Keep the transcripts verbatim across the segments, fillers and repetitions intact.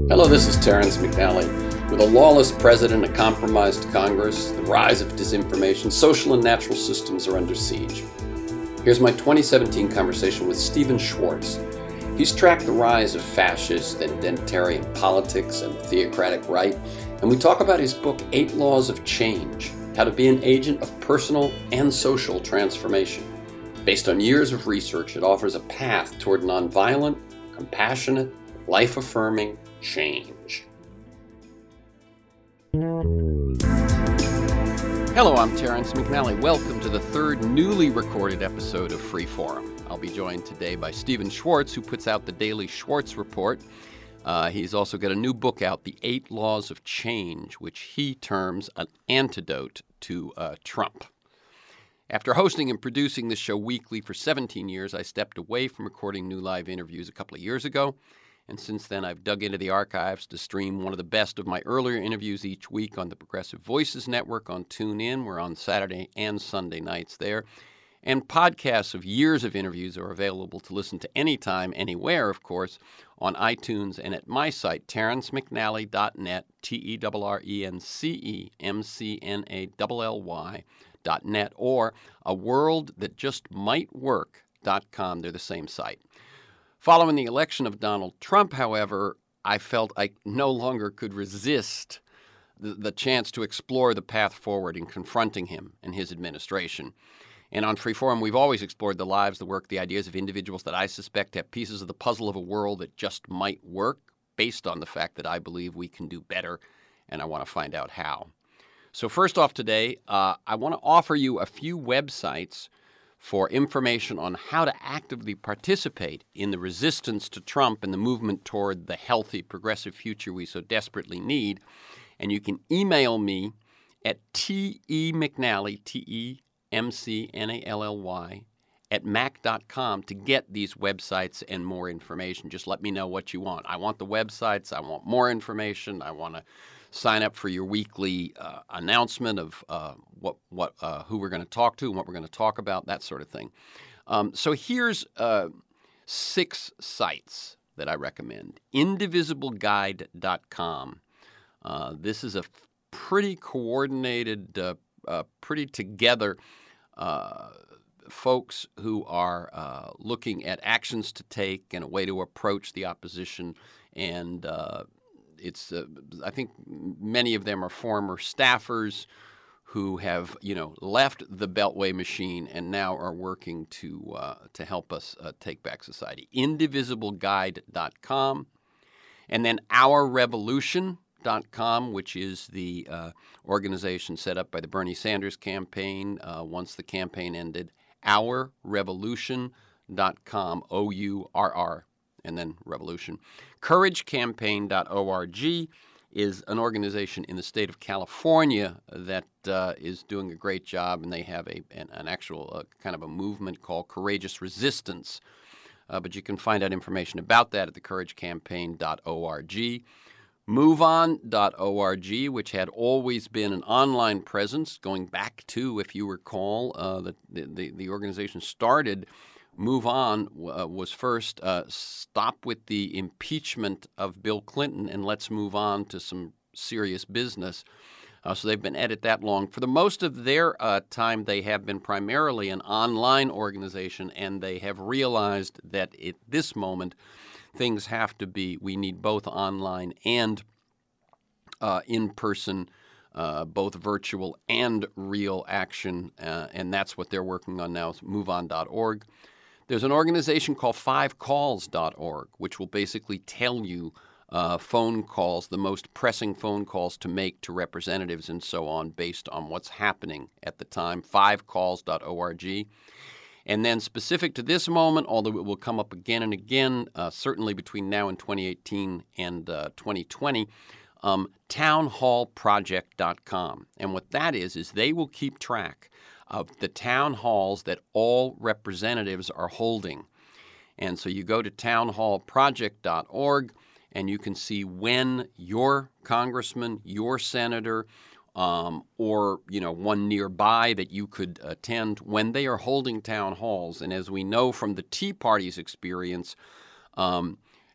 Hello, this is Terrence McNally. With a lawless president, a compromised Congress, the rise of disinformation, social and natural systems are under siege. Here's my twenty seventeen conversation with Stephen Schwartz. He's tracked the rise of fascist and identitarian politics and theocratic right, and we talk about his book, Eight Laws of Change, How to Be an Agent of Personal and Social Transformation. Based on years of research, it offers a path toward nonviolent, compassionate, life-affirming change. Hello, I'm Terrence McNally. Welcome to the third newly recorded episode of Free Forum. I'll be joined today by Stephen Schwartz, who puts out the daily Schwartz Report. Uh, he's also got a new book out, The Eight Laws of Change, which he terms an antidote to uh, Trump. After hosting and producing this show weekly for seventeen years, I stepped away from recording new live interviews a couple of years ago. And since then, I've dug into the archives to stream one of the best of my earlier interviews each week on the Progressive Voices Network on TuneIn. We're on Saturday and Sunday nights there. And podcasts of years of interviews are available to listen to anytime, anywhere, of course, on iTunes and at my site, terrence mcnally dot net, T E R R E N C E M C N A L L Y dot net, or a world that just might work dot com. They're the same site. Following the election of Donald Trump, however, I felt I no longer could resist the, the chance to explore the path forward in confronting him and his administration. And on Freeforum, we've always explored the lives, the work, the ideas of individuals that I suspect have pieces of the puzzle of a world that just might work, based on the fact that I believe we can do better, and I want to find out how. So first off today, uh, I want to offer you a few websites for information on how to actively participate in the resistance to Trump and the movement toward the healthy, progressive future we so desperately need. And you can email me at temcnally, T E M C N A L L Y, at mac dot com to get these websites and more information. Just let me know what you want. I want the websites. I want more information. I want to sign up for your weekly uh, announcement of uh, what what uh, who we're going to talk to and what we're going to talk about, that sort of thing. Um, so here's uh, six sites that I recommend. indivisible guide dot com. Uh, this is a pretty coordinated, uh, uh, pretty together uh, folks who are uh, looking at actions to take and a way to approach the opposition. And uh, it's, uh, I think many of them are former staffers who have, you know, left the Beltway machine and now are working to uh, to help us uh, take back society. indivisible guide dot com. And then our revolution dot com, which is the uh, organization set up by the Bernie Sanders campaign uh, once the campaign ended. our revolution dot com, O U R R, and then revolution. courage campaign dot org is an organization in the state of California that uh, is doing a great job, and they have a an, an actual uh, kind of a movement called Courageous Resistance. Uh, but you can find out information about that at the courage campaign dot org. move on dot org, which had always been an online presence going back to, if you recall, uh, the, the, the organization started. Move On uh, was first uh, stop with the impeachment of Bill Clinton and let's move on to some serious business. Uh, so they've been at it that long. For the most of their uh, time, they have been primarily an online organization, and they have realized that at this moment, things have to be, we need both online and uh, in-person, uh, both virtual and real action, uh, and that's what they're working on now, move on dot org. There's an organization called five calls dot org, which will basically tell you uh, phone calls, the most pressing phone calls to make to representatives and so on based on what's happening at the time, five calls dot org. And then specific to this moment, although it will come up again and again, uh, certainly between now and twenty eighteen and uh, twenty twenty, um, town hall project dot com. And what that is, is they will keep track of the town halls that all representatives are holding. And so you go to town hall project dot org, and you can see when your congressman, your senator, um, or, you know, one nearby that you could attend, when they are holding town halls. And as we know from the Tea Party's experience, um,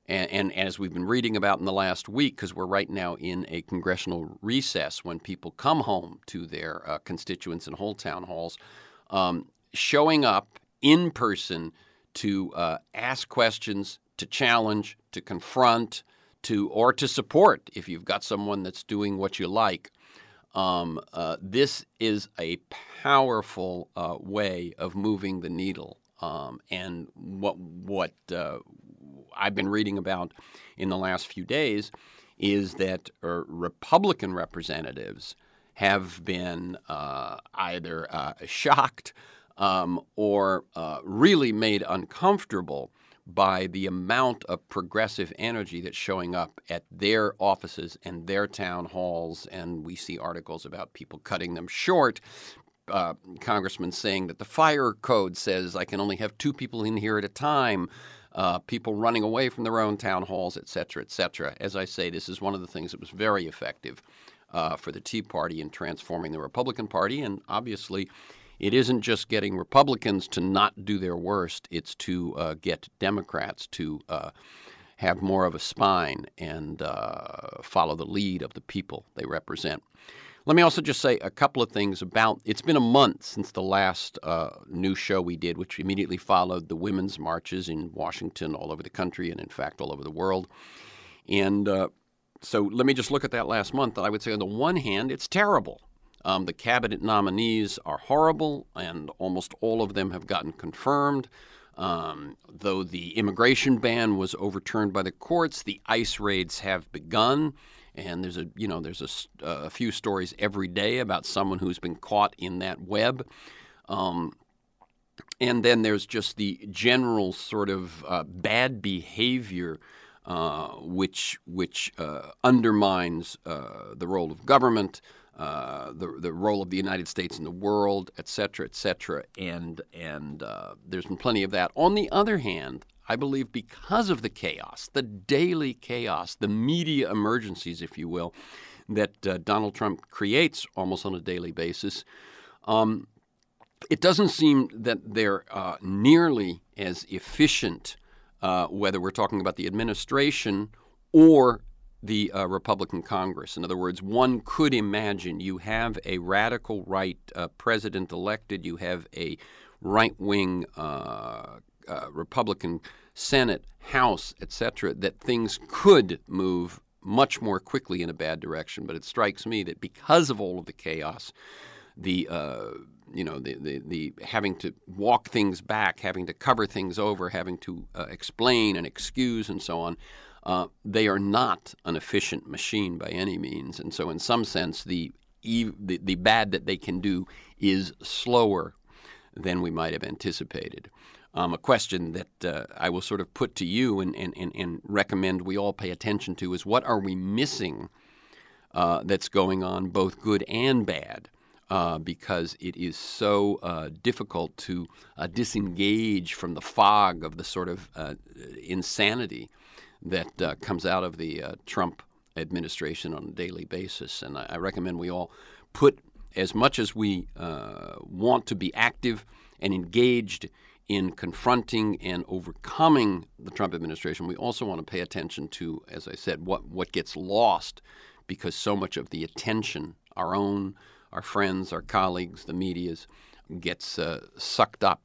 And, and as we've been reading about in the last week, because we're right now in a congressional recess when people come home to their uh, constituents and hold town halls, um, showing up in person to uh, ask questions, to challenge, to confront, to or to support if you've got someone that's doing what you like. Um, uh, this is a powerful uh, way of moving the needle. Um, and what what uh, I've been reading about in the last few days is that uh, Republican representatives have been uh, either uh, shocked um, or uh, really made uncomfortable by the amount of progressive energy that's showing up at their offices and their town halls. And we see articles about people cutting them short. Uh, congressmen saying that the fire code says I can only have two people in here at a time, uh, people running away from their own town halls, et cetera, et cetera. As I say, this is one of the things that was very effective uh, for the Tea Party in transforming the Republican Party. And obviously, it isn't just getting Republicans to not do their worst. It's to uh, get Democrats to uh, have more of a spine and uh, follow the lead of the people they represent. Let me also just say a couple of things about, it's been a month since the last uh, news show we did, which immediately followed the women's marches in Washington, all over the country, and in fact all over the world. And uh, so let me just look at that last month. I would say on the one hand, it's terrible. Um, the cabinet nominees are horrible, and almost all of them have gotten confirmed. Um, though the immigration ban was overturned by the courts, the ICE raids have begun. And there's a, you know, there's a, a few stories every day about someone who's been caught in that web. Um, and then there's just the general sort of uh, bad behavior, uh, which which uh, undermines uh, the role of government, uh, the the role of the United States in the world, et cetera, et cetera. And and uh, there's been plenty of that. On the other hand, I believe because of the chaos, the daily chaos, the media emergencies, if you will, that uh, Donald Trump creates almost on a daily basis, um, it doesn't seem that they're uh, nearly as efficient, uh, whether we're talking about the administration or the uh, Republican Congress. In other words, one could imagine you have a radical right uh, president elected, you have a right-wing uh Uh, Republican Senate, House, et cetera, that things could move much more quickly in a bad direction. But it strikes me that because of all of the chaos, the uh, you know the, the the having to walk things back, having to cover things over, having to uh, explain and excuse and so on, uh, they are not an efficient machine by any means. And so, in some sense, the the, the bad that they can do is slower than we might have anticipated. Um, a question that uh, I will sort of put to you and, and, and, and recommend we all pay attention to is what are we missing uh, that's going on, both good and bad, uh, because it is so uh, difficult to uh, disengage from the fog of the sort of uh, insanity that uh, comes out of the uh, Trump administration on a daily basis. And I, I recommend we all put, as much as we uh, want to be active and engaged in confronting and overcoming the Trump administration, we also want to pay attention to, as I said, what, what gets lost because so much of the attention, our own, our friends, our colleagues, the media's, gets uh, sucked up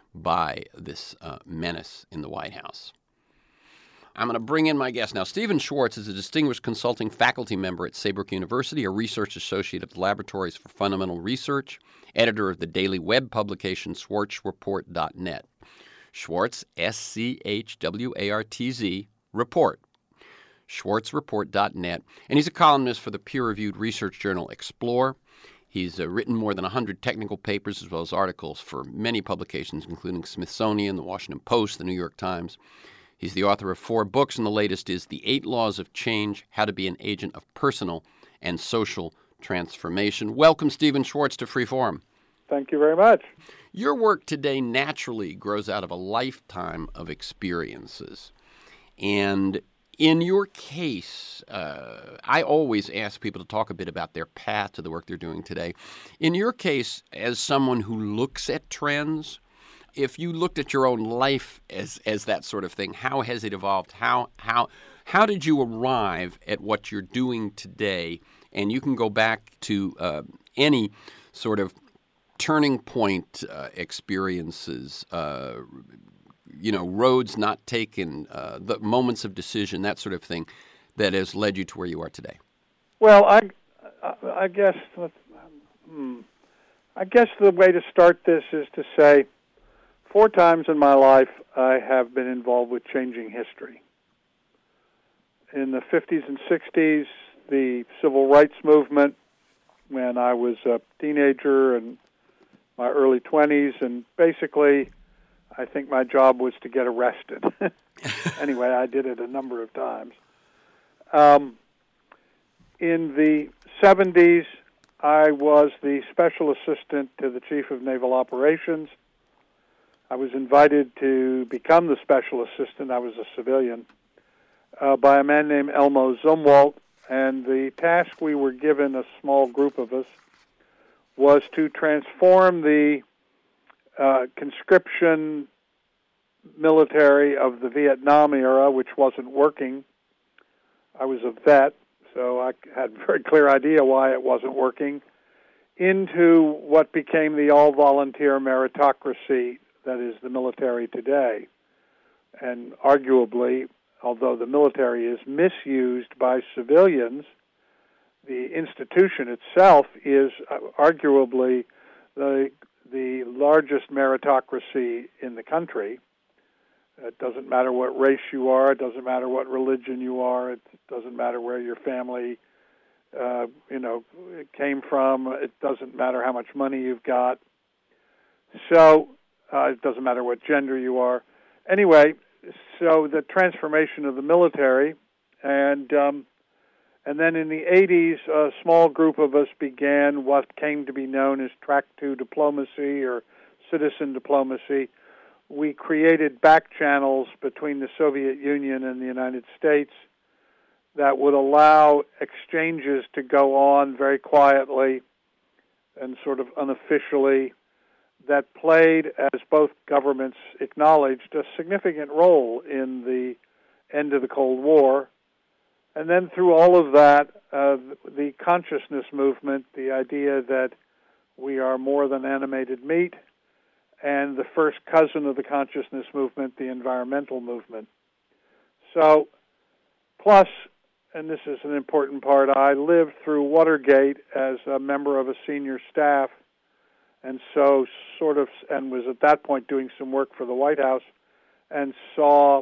by this uh, menace in the White House. I'm going to bring in my guest now. Stephen Schwartz is a distinguished consulting faculty member at Saybrook University, a research associate of the Laboratories for Fundamental Research, editor of the daily web publication Schwartz Report dot net. Schwartz, S C H W A R T Z, Report. Schwartz Report dot net. And he's a columnist for the peer-reviewed research journal Explore. He's uh, written more than one hundred technical papers as well as articles for many publications, including Smithsonian, the Washington Post, the New York Times. He's the author of four books, and the latest is The Eight Laws of Change, How to Be an Agent of Personal and Social Transformation. Welcome, Stephen Schwartz, to Freeforum. Thank you very much. Your work today naturally grows out of a lifetime of experiences. And in your case, uh, I always ask people to talk a bit about their path to the work they're doing today. In your case, as someone who looks at trends, if you looked at your own life as as that sort of thing, how has it evolved? How how how did you arrive at what you're doing today? And you can go back to uh, any sort of turning point uh, experiences, uh, you know, roads not taken, uh, the moments of decision, that sort of thing, that has led you to where you are today. Well, I, I, I guess, hmm, I guess the way to start this is to say, four times in my life I have been involved with changing history. In the fifties and sixties, the civil rights movement, when I was a teenager and my early twenties, and basically I think my job was to get arrested. Anyway, I did it a number of times. Um, in the seventies, I was the special assistant to the Chief of Naval Operations. I was invited to become the special assistant. I was a civilian, uh, by a man named Elmo Zumwalt, and the task we were given, a small group of us, was to transform the uh, conscription military of the Vietnam era, which wasn't working. I was a vet, so I had a very clear idea why it wasn't working, into what became the all-volunteer meritocracy that is the military today. And arguably, although the military is misused by civilians, the institution itself is arguably the the largest meritocracy in the country. It doesn't matter what race you are. It doesn't matter what religion you are. It doesn't matter where your family, uh, you know, came from. It doesn't matter how much money you've got. So uh, it doesn't matter what gender you are. Anyway, so the transformation of the military, and um, and then in the eighties, a small group of us began what came to be known as Track two diplomacy or citizen diplomacy. We created back channels between the Soviet Union and the United States that would allow exchanges to go on very quietly and sort of unofficially, that played, as both governments acknowledged, a significant role in the end of the Cold War. And then through all of that, uh, the consciousness movement, the idea that we are more than animated meat, and the first cousin of the consciousness movement, the environmental movement. So, plus, and this is an important part, I lived through Watergate as a member of a senior staff, and so sort of, and was at that point doing some work for the White House, and saw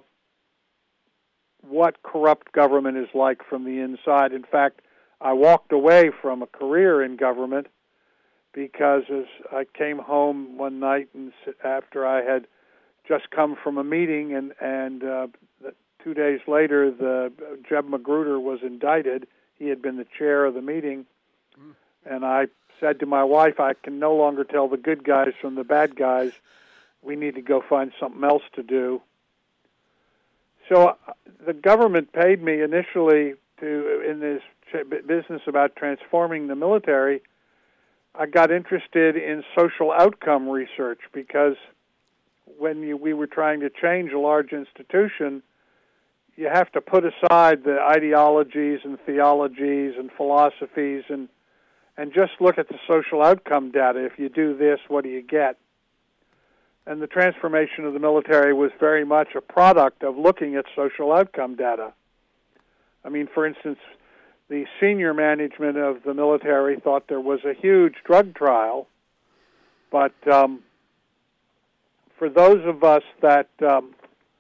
what corrupt government is like from the inside. In fact, I walked away from a career in government because as I came home one night and after I had just come from a meeting, and, and uh, two days later, the Jeb Magruder was indicted. He had been the chair of the meeting, mm. and I said to my wife, I can no longer tell the good guys from the bad guys. We need to go find something else to do. So uh, the government paid me initially to, in this business about transforming the military. I got interested in social outcome research because when you, we were trying to change a large institution, you have to put aside the ideologies and theologies and philosophies and and just look at the social outcome data. If you do this, what do you get? And the transformation of the military was very much a product of looking at social outcome data. I mean, for instance, the senior management of the military thought there was a huge drug trial, but um, for those of us that um,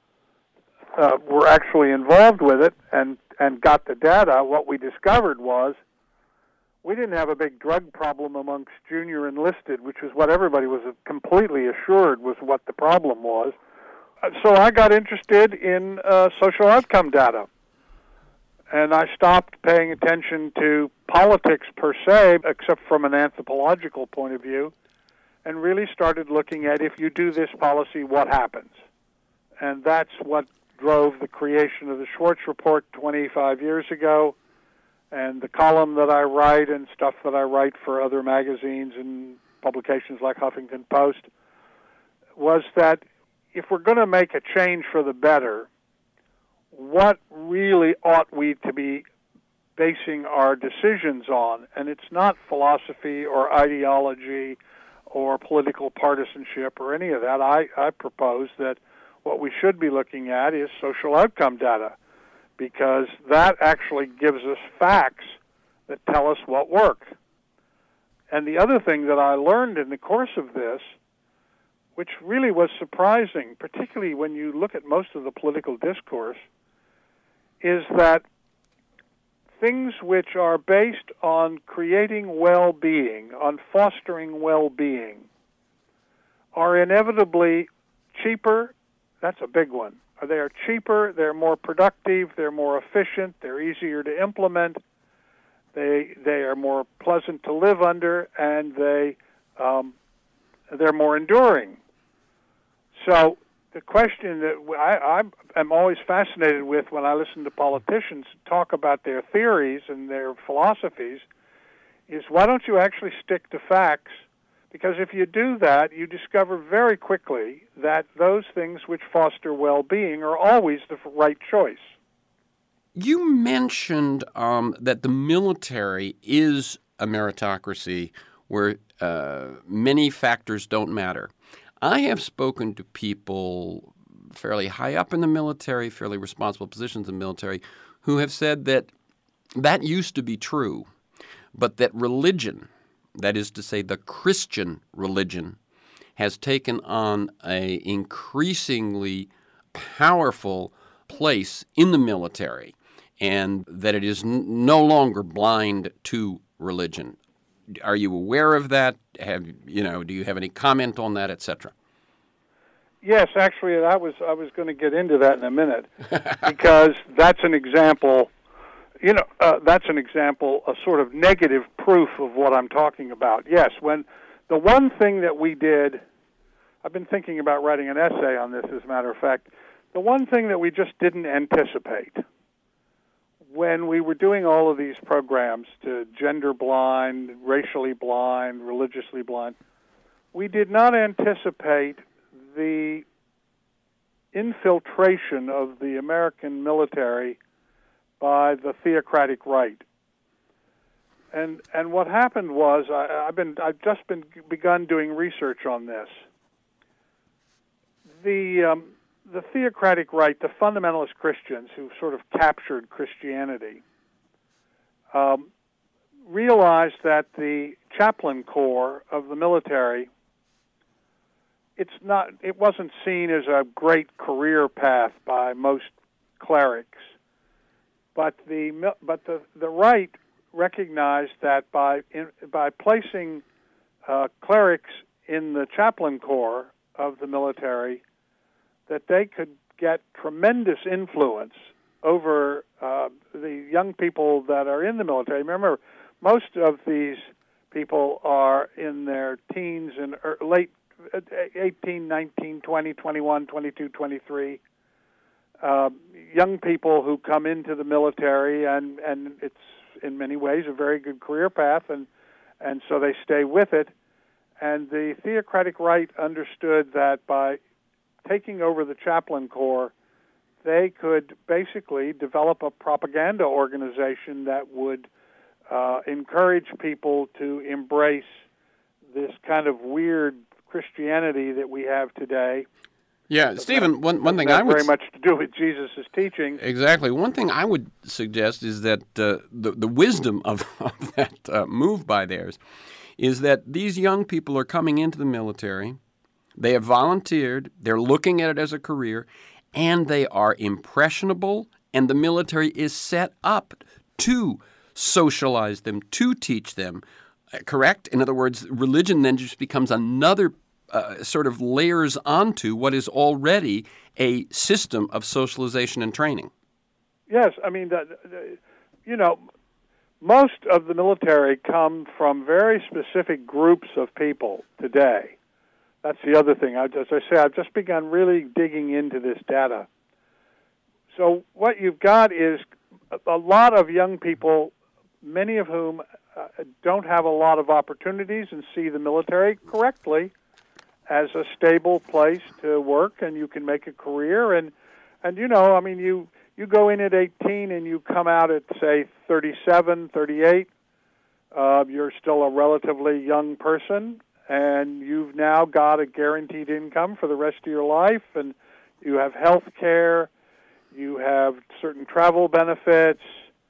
uh, were actually involved with it and, and got the data, what we discovered was we didn't have a big drug problem amongst junior enlisted, which was what everybody was completely assured was what the problem was. So I got interested in uh, social outcome data. And I stopped paying attention to politics per se, except from an anthropological point of view, and really started looking at if you do this policy, what happens? And that's what drove the creation of the Schwartz Report twenty-five years ago, and the column that I write and stuff that I write for other magazines and publications like Huffington Post. was that if we're going to make a change for the better, what really ought we to be basing our decisions on? And it's not philosophy or ideology or political partisanship or any of that. I, I propose that what we should be looking at is social outcome data, because that actually gives us facts that tell us what works. And the other thing that I learned in the course of this, which really was surprising, particularly when you look at most of the political discourse, is that things which are based on creating well-being, on fostering well-being, are inevitably cheaper. That's a big one. They are cheaper, they're more productive, they're more efficient, they're easier to implement, they they are more pleasant to live under, and they um, they're more enduring. So the question that I, I am always fascinated with when I listen to politicians talk about their theories and their philosophies is, why don't you actually stick to facts? Because if you do that, you discover very quickly that those things which foster well-being are always the right choice. You mentioned um, that the military is a meritocracy where uh, many factors don't matter. I have spoken to people fairly high up in the military, fairly responsible positions in the military, who have said that that used to be true, but that religion, that is to say the Christian religion, has taken on an increasingly powerful place in the military, and that it is n- no longer blind to religion. Are you aware of that? Have you know? Do you have any comment on that, et cetera? Yes, actually, I was I was going to get into that in a minute, because that's an example. You know, uh, that's an example, a sort of negative proof of what I'm talking about. Yes, when the one thing that we did, I've been thinking about writing an essay on this, as a matter of fact. The one thing that we just didn't anticipate when we were doing all of these programs to gender blind, racially blind, religiously blind, we did not anticipate the infiltration of the American military by the theocratic right. And and what happened was, I, I've been I've just been begun doing research on this. The um, the theocratic right, the fundamentalist Christians who sort of captured Christianity, um, realized that the chaplain corps of the military, it's not it wasn't seen as a great career path by most clerics, but the but the the right recognized that by in, by placing uh, clerics in the chaplain corps of the military, that they could get tremendous influence over uh, the young people that are in the military. Remember, most of these people are in their teens and late eighteen, nineteen, twenty, twenty-one, twenty-two, twenty-three. Uh, young people who come into the military, and, and it's in many ways a very good career path, and, and so they stay with it. And the theocratic right understood that by taking over the chaplain corps, they could basically develop a propaganda organization that would uh, encourage people to embrace this kind of weird Christianity that we have today. Yeah, But Stephen, that, one, one thing that I would... very much to do with Jesus' teaching. Exactly. One thing I would suggest is that uh, the, the wisdom of, of that uh, move by theirs is that these young people are coming into the military, they have volunteered, they're looking at it as a career, and they are impressionable, and the military is set up to socialize them, to teach them, uh, correct? In other words, religion then just becomes another uh, sort of layers onto what is already a system of socialization and training. Yes, I mean, the, the, you know, most of the military come from very specific groups of people today. That's the other thing. As I say, I've just begun really digging into this data. So what you've got is a lot of young people, many of whom uh, don't have a lot of opportunities and see the military correctly as a stable place to work, and you can make a career. And, and you know, I mean, you, you go in at eighteen and you come out at, say, thirty-seven, thirty-eight. Uh, you're still a relatively young person, and you've now got a guaranteed income for the rest of your life, and you have health care, you have certain travel benefits.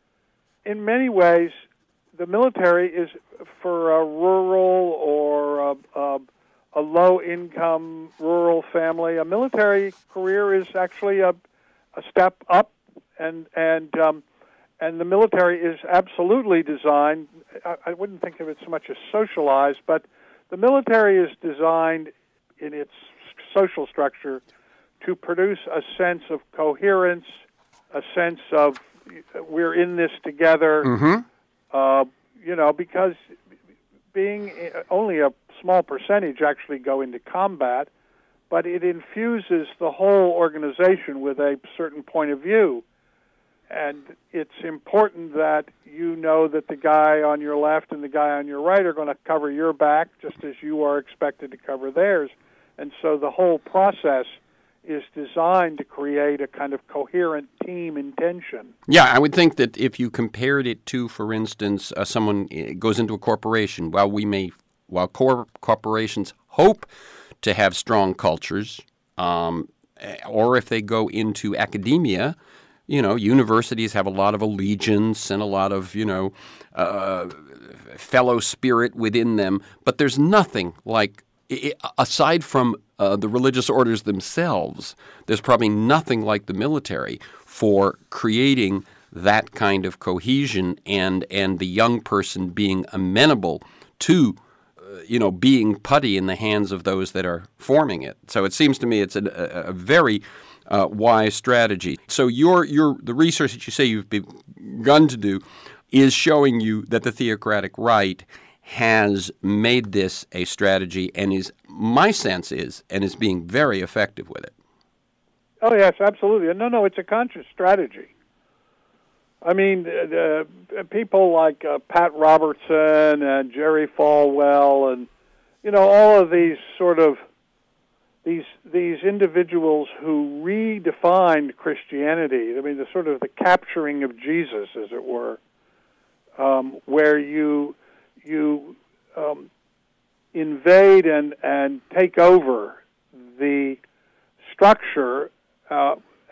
In many ways, the military is for a rural or a, a, a low-income rural family. A military career is actually a, a step up, and and um, and the military is absolutely designed. I, I wouldn't think of it so much as socialized, but the military is designed in its social structure to produce a sense of coherence, a sense of we're in this together. Mm-hmm. Uh, you know, because being only a small percentage actually go into combat, but it infuses the whole organization with a certain point of view. And it's important that you know that the guy on your left and the guy on your right are going to cover your back just as you are expected to cover theirs. And so the whole process is designed to create a kind of coherent team intention. Yeah, I would think that if you compared it to, for instance, uh, someone goes into a corporation, while we may, while cor- corporations hope to have strong cultures, um, or if they go into academia, you know, universities have a lot of allegiance and a lot of, you know, uh, fellow spirit within them, but there's nothing like, aside from uh, the religious orders themselves, there's probably nothing like the military for creating that kind of cohesion and and the young person being amenable to, uh, you know, being putty in the hands of those that are forming it. So it seems to me it's a, a very uh, wise strategy. So your your the research that you say you've begun to do is showing you that the theocratic right has made this a strategy and is, my sense is, and is being very effective with it. Oh, yes, absolutely. No, no, it's a conscious strategy. I mean, the, the people like uh, Pat Robertson and Jerry Falwell and, you know, all of these sort of, these these individuals who redefined Christianity, I mean, the sort of the capturing of Jesus, as it were, um, where you... you um, invade and, and take over the structure uh,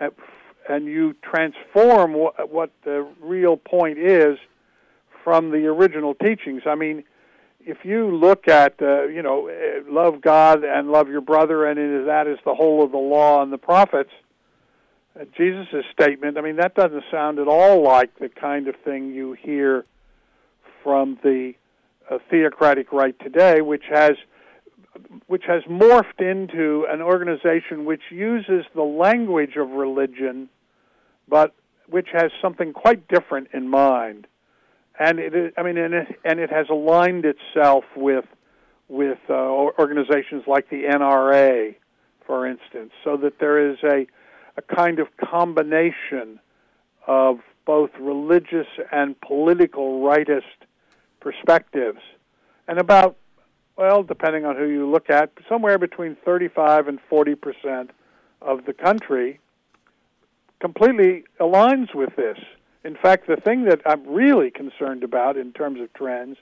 and you transform what, what the real point is from the original teachings. I mean, if you look at, uh, you know, love God and love your brother, and it is, that is the whole of the law and the prophets, uh, Jesus' statement, I mean, that doesn't sound at all like the kind of thing you hear from the uh, theocratic right today, which has which has morphed into an organization which uses the language of religion, but which has something quite different in mind. And it is, I mean, and it, and it has aligned itself with with uh, organizations like the N R A, for instance, so that there is a a kind of combination of both religious and political rightist perspectives, and about, well, depending on who you look at, somewhere between thirty-five and forty percent of the country completely aligns with this. In fact, the thing that I'm really concerned about in terms of trends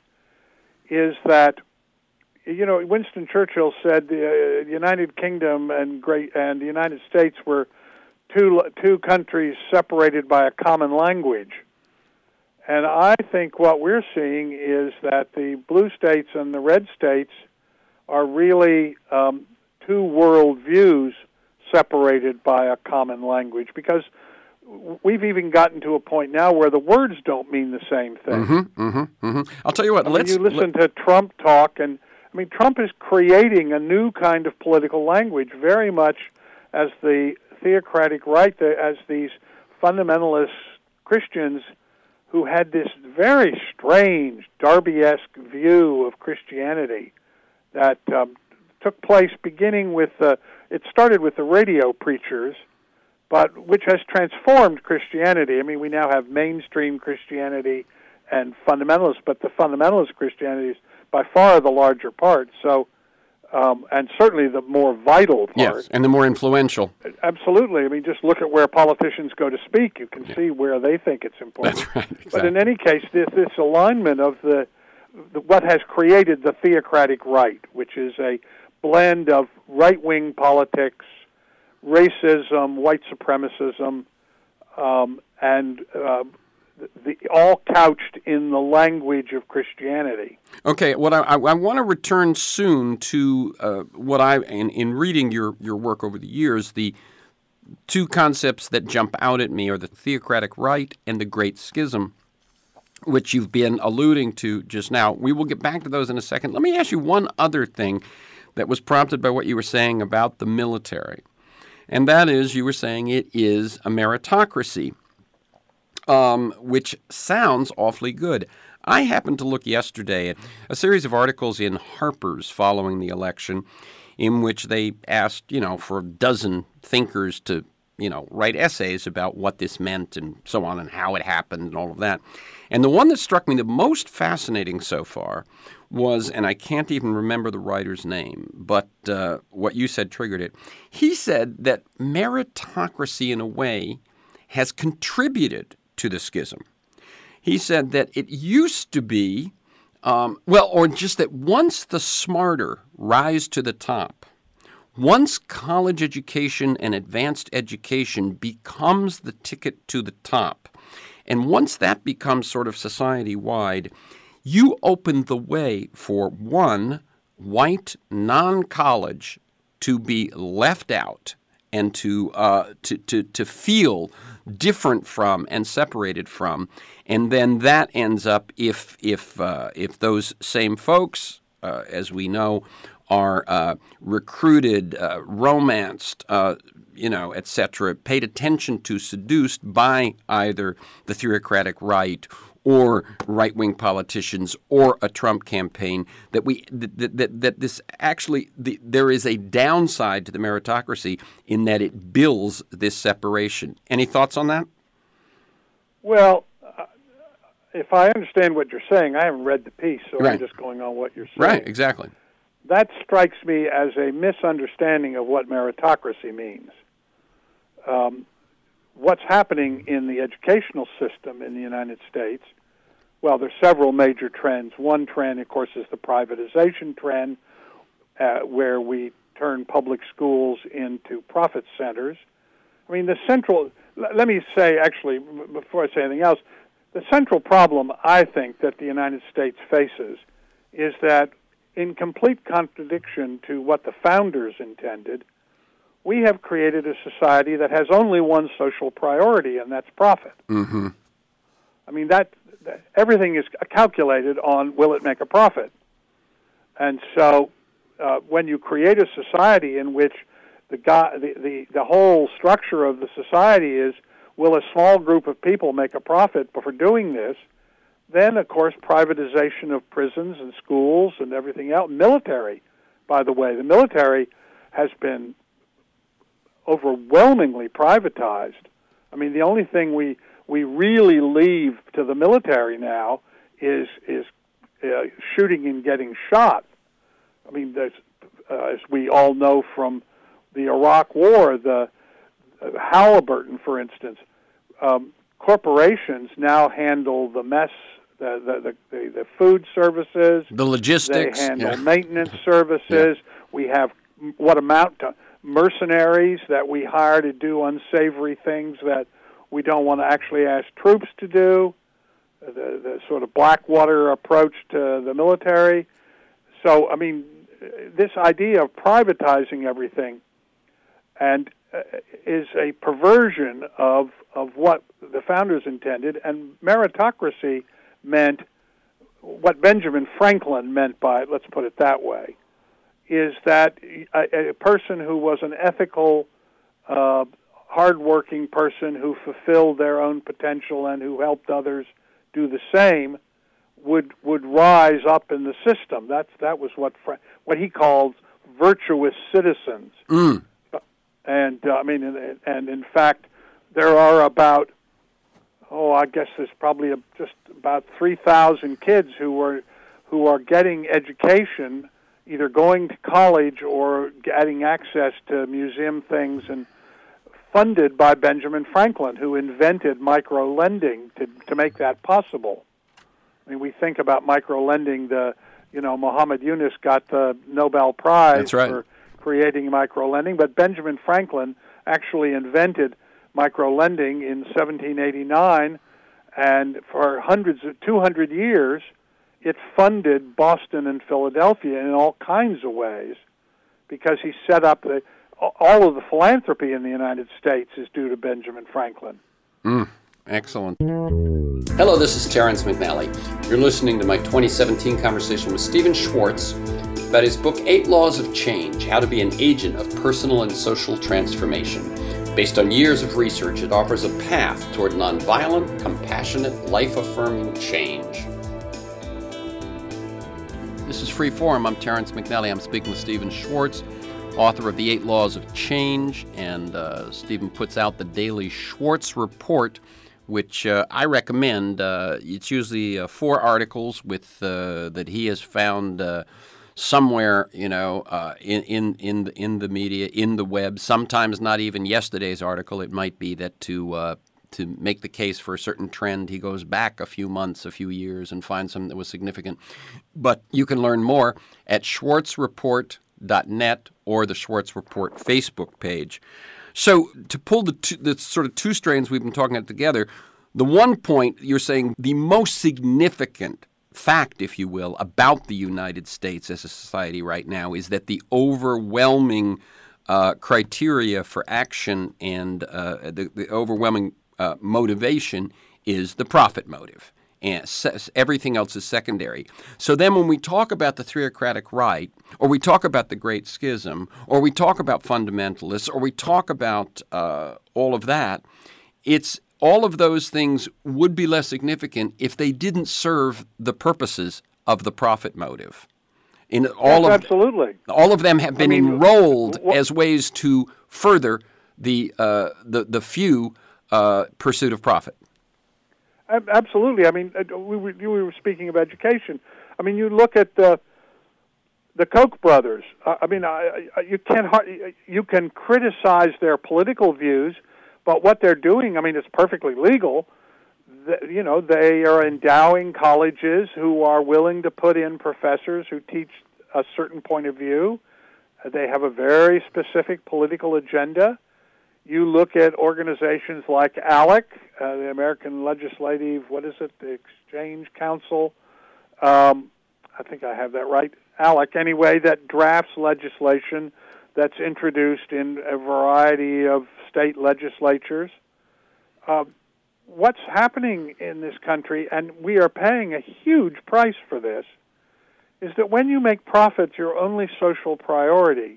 is that, you know, Winston Churchill said the uh, United Kingdom and Great and the United States were two two countries separated by a common language. And I think what we're seeing is that the blue states and the red states are really um, two world views separated by a common language, because we've even gotten to a point now where the words don't mean the same thing. Mm-hmm, mm-hmm, mm-hmm. I'll tell you what, I let's... mean, you listen let... to Trump talk, and, I mean, Trump is creating a new kind of political language, very much as the theocratic right, as these fundamentalist Christians who had this very strange Darby-esque view of Christianity that um, took place beginning with, uh, it started with the radio preachers, but which has transformed Christianity. I mean, we now have mainstream Christianity and fundamentalists, but the fundamentalist Christianity is by far the larger part. So um, and certainly the more vital part. Yes, and the more influential. Absolutely. I mean, just look at where politicians go to speak. You can yeah. see where they think it's important. That's right. Exactly. But in any case, this, this alignment of the, the what has created the theocratic right, which is a blend of right-wing politics, racism, white supremacism, um, and uh, the, all couched in the language of Christianity. Okay, what I, I, I want to return soon to uh, what I, in, in reading your, your work over the years, the two concepts that jump out at me are the theocratic right and the Great Schism, which you've been alluding to just now. We will get back to those in a second. Let me ask you one other thing that was prompted by what you were saying about the military, and that is you were saying it is a meritocracy. Um, which sounds awfully good. I happened to look yesterday at a series of articles in Harper's following the election in which they asked, you know, for a dozen thinkers to, you know, write essays about what this meant and so on and how it happened and all of that. And the one that struck me the most fascinating so far was, and I can't even remember the writer's name, but uh, what you said triggered it. He said that meritocracy, in a way, has contributed to the schism. He said that it used to be, um, well, or just that once the smarter rise to the top, once college education and advanced education becomes the ticket to the top, and once that becomes sort of society-wide, you open the way for one white non-college to be left out and to uh, to to to feel different from and separated from, and then that ends up if if uh, if those same folks, uh, as we know, are uh, recruited, uh, romanced, uh, you know, et cetera, paid attention to, seduced by either the theocratic right or right-wing politicians or a Trump campaign, that we that that, that this actually the, there is a downside to the meritocracy in that it builds this separation. Any thoughts on that? Well, uh, if I understand what you're saying, I haven't read the piece, so right. I'm just going on what you're saying. Right, exactly. That strikes me as a misunderstanding of what meritocracy means. Um, what's happening in the educational system in the United States, well, there's several major trends. One trend, of course, is the privatization trend, uh, where we turn public schools into profit centers. I mean, the central, let me say, actually, before I say anything else, the central problem, I think, that the United States faces is that, in complete contradiction to what the founders intended, we have created a society that has only one social priority, and that's profit. Mm-hmm. I mean, that, that everything is calculated on, will it make a profit? And so uh, when you create a society in which the, guy, the, the, the whole structure of the society is, will a small group of people make a profit for doing this, then, of course, privatization of prisons and schools and everything else. Military, by the way, the military has been overwhelmingly privatized. I mean, the only thing we we really leave to the military now is is uh, shooting and getting shot. I mean, there's, uh, as we all know from the Iraq War, the uh, Halliburton, for instance, um, corporations now handle the mess. The, the, the, the food services, the logistics, they handle yeah. maintenance services. Yeah. We have what amount to mercenaries that we hire to do unsavory things that we don't want to actually ask troops to do, the, the sort of Blackwater approach to the military. So, I mean, this idea of privatizing everything and uh, is a perversion of of what the founders intended, and meritocracy meant what Benjamin Franklin meant by it, let's put it that way, is that a, a person who was an ethical, uh, hardworking person who fulfilled their own potential and who helped others do the same would would rise up in the system. That's that was what Fra- what he called virtuous citizens. Mm. And uh, I mean, and, and in fact, there are about oh, I guess there's probably a, just about three thousand kids who are who are getting education either going to college or getting access to museum things, and funded by Benjamin Franklin, who invented micro-lending to, to make that possible. I mean, we think about micro-lending, the, you know, Muhammad Yunus got the Nobel Prize That's right. for creating micro-lending, but Benjamin Franklin actually invented micro-lending in seventeen eighty-nine, and for hundreds of two hundred years, it funded Boston and Philadelphia in all kinds of ways, because he set up the, all of the philanthropy in the United States is due to Benjamin Franklin. Mm, excellent. Hello, this is Terrence McNally. You're listening to my twenty seventeen conversation with Stephen Schwartz about his book, Eight Laws of Change, How to Be an Agent of Personal and Social Transformation. Based on years of research, it offers a path toward nonviolent, compassionate, life-affirming change. This is Freeform. I'm Terrence McNally. I'm speaking with Stephen Schwartz, author of The Eight Laws of Change, and uh, Stephen puts out the daily Schwartz Report, which uh, I recommend. Uh, it's usually uh, four articles with uh, that he has found uh, somewhere, you know, uh, in in in the, in the media, in the web. Sometimes not even yesterday's article. It might be that to uh, to make the case for a certain trend, he goes back a few months, a few years, and finds something that was significant. But you can learn more at schwartz report dot net or the Schwartz Report Facebook page. So to pull the, two, the sort of two strands we've been talking about together, the one point you're saying the most significant fact, if you will, about the United States as a society right now is that the overwhelming uh, criteria for action and uh, the, the overwhelming uh, motivation is the profit motive. And everything else is secondary. So then when we talk about the theocratic right, or we talk about the Great Schism, or we talk about fundamentalists, or we talk about uh, all of that, it's all of those things would be less significant if they didn't serve the purposes of the profit motive. In all yes, of absolutely. All of them have been I mean, enrolled wh- as ways to further the uh, the the few uh, pursuit of profit. Absolutely. I mean, we were, we were speaking of education. I mean, you look at the the Koch brothers. I mean, I, I, you can't you can criticize their political views, but what they're doing, I mean, it's perfectly legal. The, you know, they are endowing colleges who are willing to put in professors who teach a certain point of view. They have a very specific political agenda. You look at organizations like ALEC, uh, the American Legislative, what is it, the Exchange Council. Um, I think I have that right. ALEC, anyway, that drafts legislation that's introduced in a variety of state legislatures. Uh, what's happening in this country, and we are paying a huge price for this, is that when you make profits your only social priority,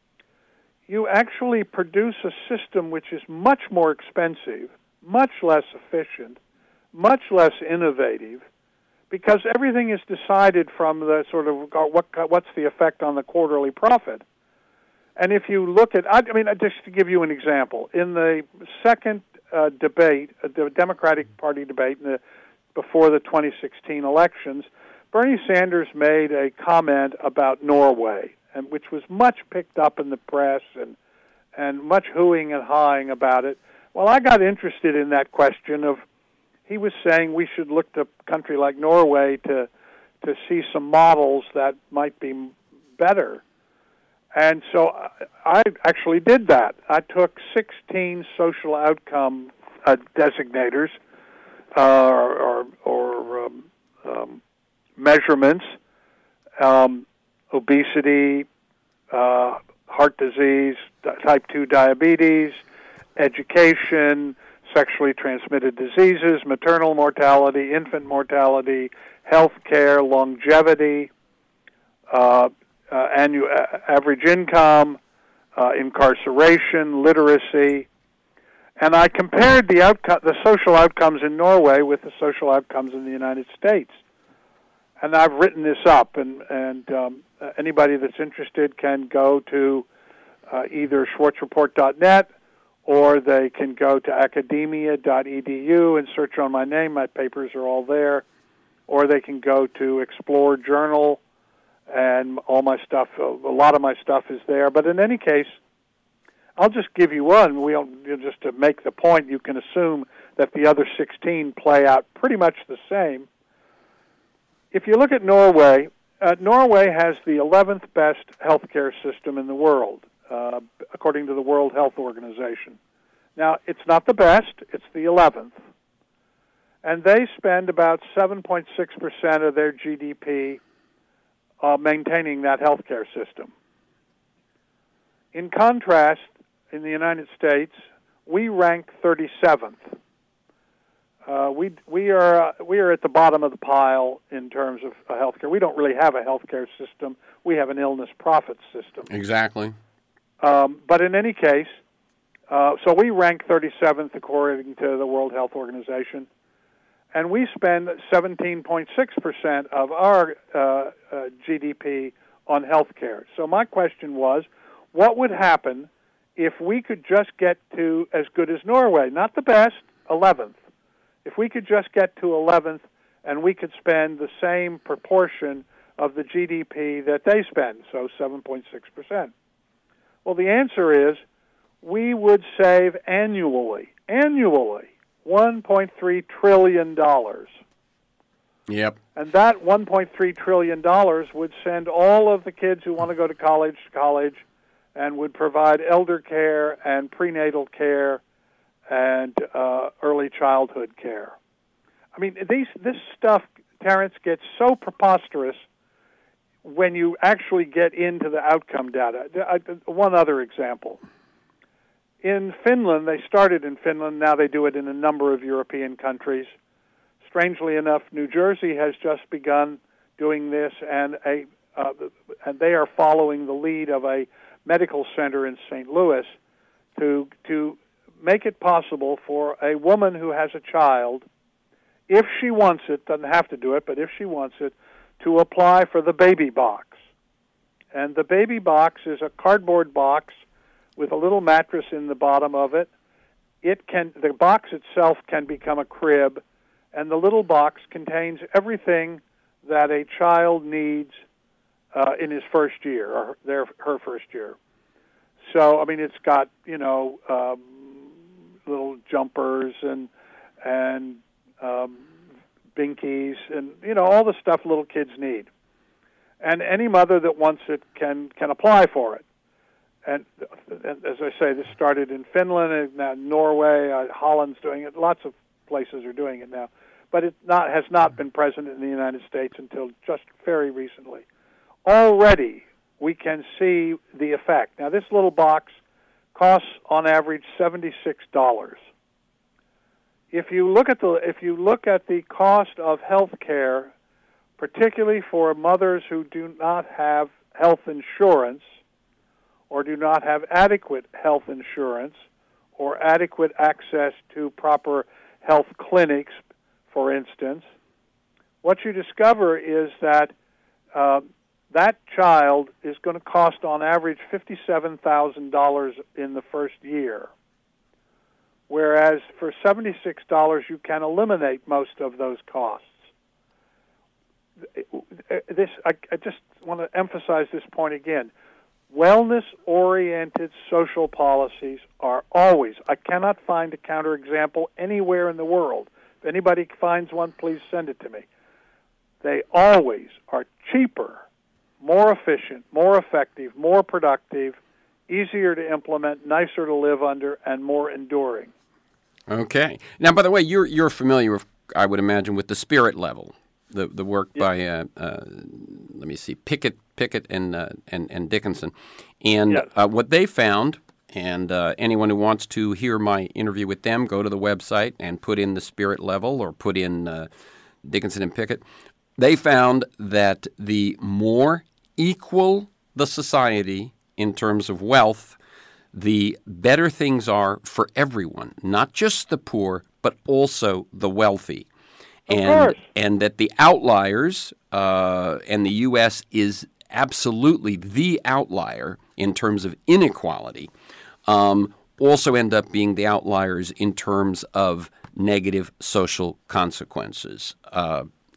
you actually produce a system which is much more expensive, much less efficient, much less innovative, because everything is decided from the sort of what what's the effect on the quarterly profit. And if you look at, I mean, just to give you an example, in the second uh, debate, uh, the Democratic Party debate in the, before the twenty sixteen elections, Bernie Sanders made a comment about Norway, and which was much picked up in the press and and much hooing and hawing about it. Well, I got interested in that question of, he was saying we should look to a country like Norway to to see some models that might be better. And so I actually did that. I took sixteen social outcome uh, designators uh, or, or um, um, measurements, um, obesity, uh, heart disease, type two diabetes, education, sexually transmitted diseases, maternal mortality, infant mortality, health care, longevity, uh, uh, annual, uh, average income, uh, incarceration, literacy. And I compared the outcome, the social outcomes in Norway with the social outcomes in the United States. And I've written this up, and, and um, anybody that's interested can go to uh, either schwartz report dot net, or they can go to academia dot e d u and search on my name. My papers are all there. Or they can go to Explore Journal and all my stuff, a lot of my stuff is there. But in any case, I'll just give you one. We don't, you know, just to make the point, you can assume that the other sixteen play out pretty much the same. If you look at Norway, uh, Norway has the eleventh best healthcare system in the world, uh, according to the World Health Organization. Now, it's not the best, it's the eleventh. And they spend about seven point six percent of their G D P uh, maintaining that healthcare system. In contrast, in the United States, we rank thirty-seventh. Uh, we we are uh, we are at the bottom of the pile in terms of uh, healthcare. We don't really have a healthcare system. We have an illness profit system. Exactly. Um, but in any case, uh, so we rank thirty-seventh according to the World Health Organization, and we spend seventeen point six percent of our uh, uh, G D P on healthcare. So my question was, what would happen if we could just get to as good as Norway? Not the best, eleventh. If we could just get to eleventh and we could spend the same proportion of the G D P that they spend, so seven point six percent. Well, the answer is we would save annually, annually, one point three trillion dollars. Yep. And that one point three trillion dollars would send all of the kids who want to go to college to college and would provide elder care and prenatal care and uh, early childhood care. I mean, these this stuff, Terence, gets so preposterous when you actually get into the outcome data. I, one other example. In Finland, they started in Finland, now they do it in a number of European countries. Strangely enough, New Jersey has just begun doing this, and a uh, and they are following the lead of a medical center in Saint Louis to to make it possible for a woman who has a child, if she wants it, doesn't have to do it, but if she wants it, to apply for the baby box. And the baby box is a cardboard box with a little mattress in the bottom of it. It can the box itself can become a crib, and the little box contains everything that a child needs uh, in his first year, or their her first year. So, I mean, it's got, you know, um, little jumpers and and um, binkies and, you know, all the stuff little kids need. And any mother that wants it can can apply for it. And, and as I say, this started in Finland, and now Norway, uh, Holland's doing it. Lots of places are doing it now. But it not has not been present in the United States until just very recently. Already, we can see the effect. Now, this little box costs on average seventy-six dollars. If you look at the if you look at the cost of health care, particularly for mothers who do not have health insurance or do not have adequate health insurance or adequate access to proper health clinics, for instance, what you discover is that uh, that child is going to cost on average fifty-seven thousand dollars in the first year, whereas for seventy-six dollars you can eliminate most of those costs. This I, I just want to emphasize this point again. Wellness-oriented social policies are always, I cannot find a counterexample anywhere in the world. If anybody finds one, please send it to me. They always are cheaper, more efficient, more effective, more productive, easier to implement, nicer to live under, and more enduring. Okay. Now, by the way, you're you're familiar with, I would imagine, with the spirit level, the the work yeah. by uh, uh, let me see, Pickett, Pickett, and uh, and and Dickinson, and yes. uh, what they found. And uh, anyone who wants to hear my interview with them, go to the website and put in the spirit level or put in uh, Dickinson and Pickett. They found that the more equal the society in terms of wealth, the better things are for everyone, not just the poor, but also the wealthy. Of and, course. And that the outliers, uh, and the U S is absolutely the outlier in terms of inequality, um, also end up being the outliers in terms of negative social consequences. Uh,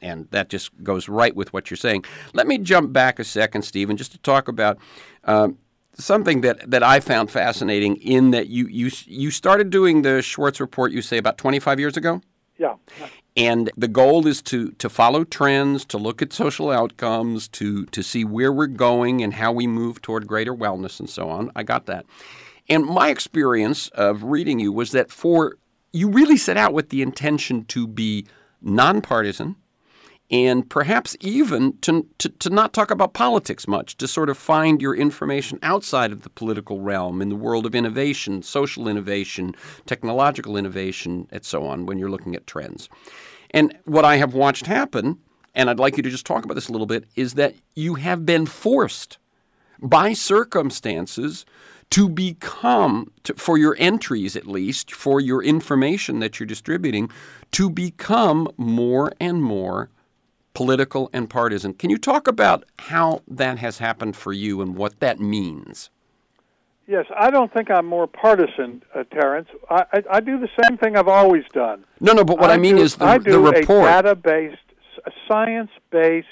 and that just goes right with what you're saying. Let me jump back a second, Stephen, just to talk about um, something that, that I found fascinating in that you, you you started doing the Schwartz Report, you say, about twenty-five years ago? Yeah. And the goal is to to follow trends, to look at social outcomes, to to see where we're going and how we move toward greater wellness and so on. I got that. And my experience of reading you was that for you really set out with the intention to be nonpartisan and perhaps even to, to, to not talk about politics much, to sort of find your information outside of the political realm in the world of innovation, social innovation, technological innovation, and so on when you're looking at trends. And what I have watched happen, and I'd like you to just talk about this a little bit, is that you have been forced by circumstances to become, to, for your entries at least, for your information that you're distributing, to become more and more political and partisan. Can you talk about how that has happened for you and what that means? Yes, I don't think I'm more partisan, uh, Terrence. I, I, I do the same thing I've always done. No, no, but what I, I mean do, is the, I the report. I do a data-based, a science-based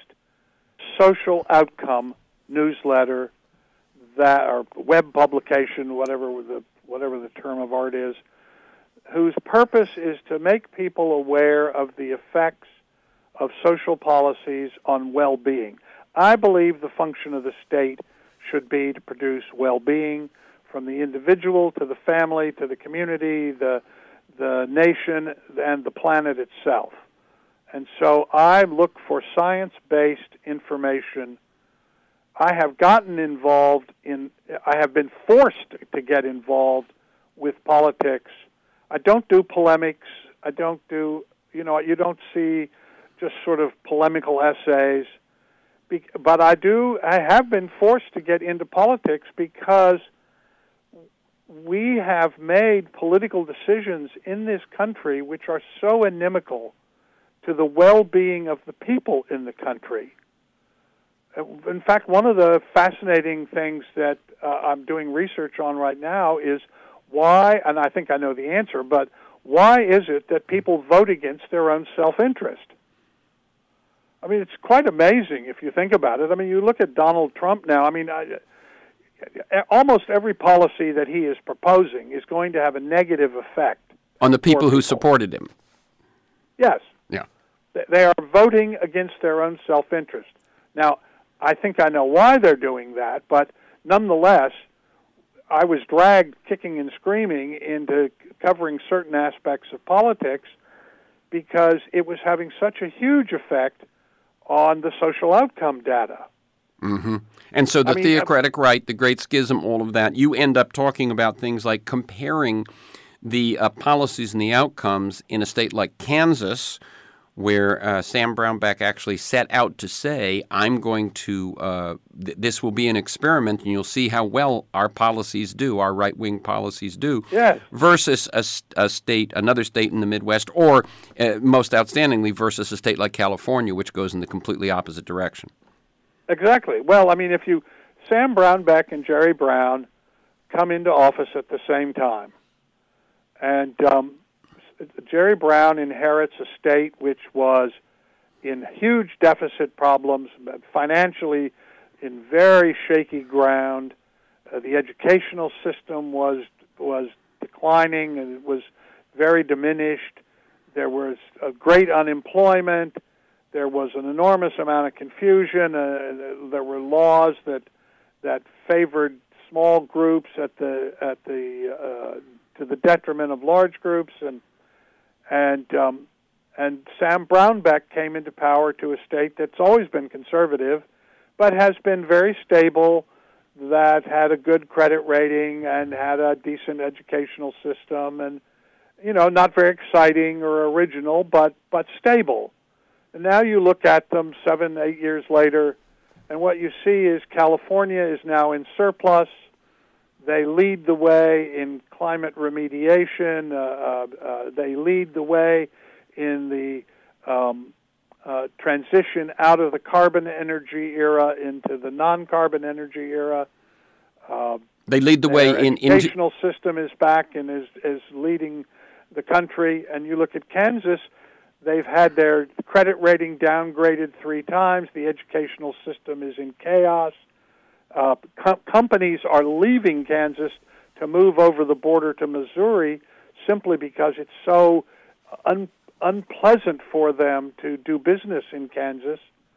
social outcome newsletter that, or web publication, whatever the whatever the term of art is, whose purpose is to make people aware of the effects of social policies on well-being. I believe the function of the state should be to produce well-being from the individual to the family to the community, the the nation, and the planet itself. And so I look for science-based information. I have gotten involved in, I have been forced to get involved with politics. I don't do polemics. I don't do, you know, you don't see just sort of polemical essays. But I do, I have been forced to get into politics because we have made political decisions in this country which are so inimical to the well-being of the people in the country. In fact, one of the fascinating things that uh, I'm doing research on right now is why, and I think I know the answer, but why is it that people vote against their own self-interest? I mean, it's quite amazing if you think about it. I mean, you look at Donald Trump now. I mean, I, almost every policy that he is proposing is going to have a negative effect on the people who supported him. Yes. Yeah. They are voting against their own self-interest. Now, I think I know why they're doing that, but nonetheless, I was dragged kicking and screaming into covering certain aspects of politics because it was having such a huge effect on the social outcome data. Mm-hmm. And so the I mean, theocratic uh, right, the Great Schism, all of that, you end up talking about things like comparing the uh, policies and the outcomes in a state like Kansas, where uh, Sam Brownback actually set out to say, I'm going to, uh, th- this will be an experiment, and you'll see how well our policies do, our right-wing policies do, yes. versus a, a state, another state in the Midwest, or uh, most outstandingly, versus a state like California, which goes in the completely opposite direction. Exactly. Well, I mean, if you, Sam Brownback and Jerry Brown come into office at the same time, and um, Jerry Brown inherits a state which was in huge deficit problems, financially in very shaky ground. Uh, the educational system was was declining and it was very diminished. There was a great unemployment. There was an enormous amount of confusion. Uh, there were laws that that favored small groups at the at the uh, to the detriment of large groups, and and um, and Sam Brownback came into power to a state that's always been conservative, but has been very stable, that had a good credit rating and had a decent educational system, and you know, not very exciting or original, but but stable. And now you look at them seven, eight years later, and what you see is California is now in surplus. They lead the way in climate remediation. Uh, uh, uh, they lead the way in the um, uh, transition out of the carbon energy era into the non-carbon energy era. Uh, they lead the way in... The educational into... system is back and is, is leading the country. And you look at Kansas, They've had their credit rating downgraded three times. The educational system is in chaos. Uh, com- companies are leaving Kansas to move over the border to Missouri simply because it's so un- unpleasant for them to do business in Kansas.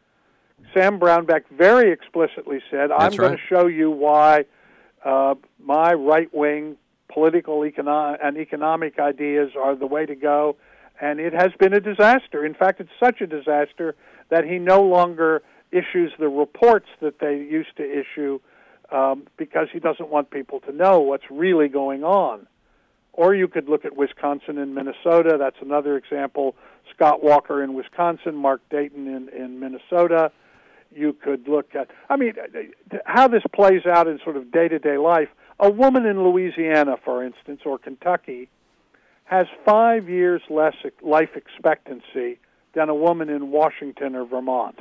Sam Brownback very explicitly said, I'm That's going right. to show you why uh, my right-wing political econo- and economic ideas are the way to go, and it has been a disaster. In fact, it's such a disaster that he no longer issues the reports that they used to issue um, because he doesn't want people to know what's really going on. Or you could look at Wisconsin and Minnesota. That's another example. Scott Walker in Wisconsin, Mark Dayton in, in Minnesota. You could look at, I mean, how this plays out in sort of day-to-day life. A woman in Louisiana, for instance, or Kentucky, has five years less life expectancy than a woman in Washington or Vermont.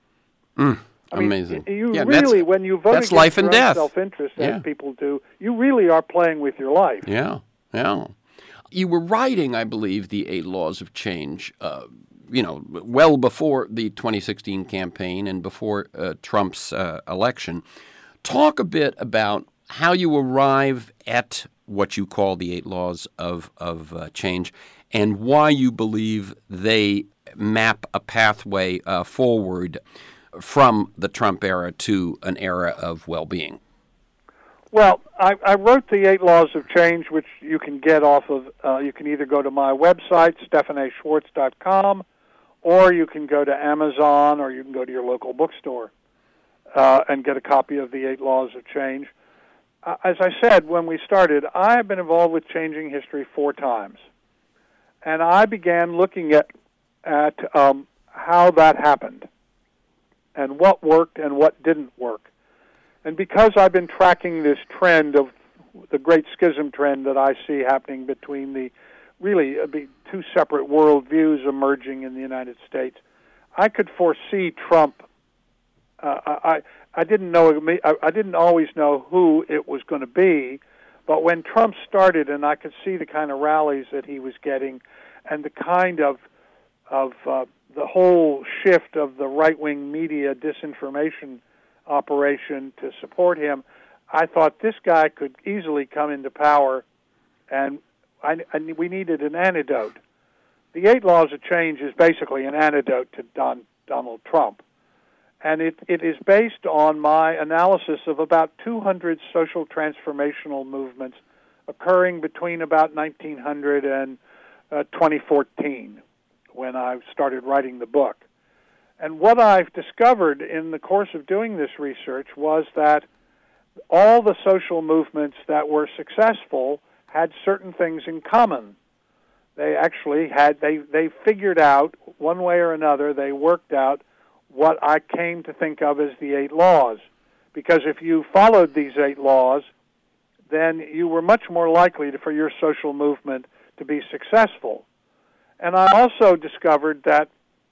Mm, I mean, amazing. You yeah, really, when you vote that's against life your and own death. self-interest, Yeah. as people do, you really are playing with your life. Yeah, yeah. You were writing, I believe, the Eight Laws of Change, uh, you know, well before the twenty sixteen campaign and before uh, Trump's uh, election. Talk a bit about how you arrive at what you call the Eight Laws of, of uh, Change and why you believe they map a pathway uh, forward from the Trump era to an era of well-being. Well, I, I wrote the Eight Laws of Change, which you can get off of, uh, you can either go to my website, stephan a schwartz dot com, or you can go to Amazon, or you can go to your local bookstore uh, and get a copy of the Eight Laws of Change. Uh, as I said when we started, I have been involved with changing history four times. And I began looking at, at um, how that happened and what worked and what didn't work. And because I've been tracking this trend of the Great Schism trend that I see happening between the really uh, two separate worldviews emerging in the United States, I could foresee Trump. Uh, I I didn't know I, I didn't always know who it was going to be, but when Trump started, and I could see the kind of rallies that he was getting, and the kind of of uh, the whole shift of the right-wing media disinformation operation to support him, I thought this guy could easily come into power, and I, I, we needed an antidote. The Eight Laws of Change is basically an antidote to Don, Donald Trump, and it, it is based on my analysis of about two hundred social transformational movements occurring between about nineteen hundred and uh, twenty fourteen, when I started writing the book. And what I've discovered in the course of doing this research was that all the social movements that were successful had certain things in common. They actually had, they, they figured out, one way or another, they worked out what I came to think of as the Eight Laws. Because if you followed these eight laws, then you were much more likely to, for your social movement to be successful. And I also discovered that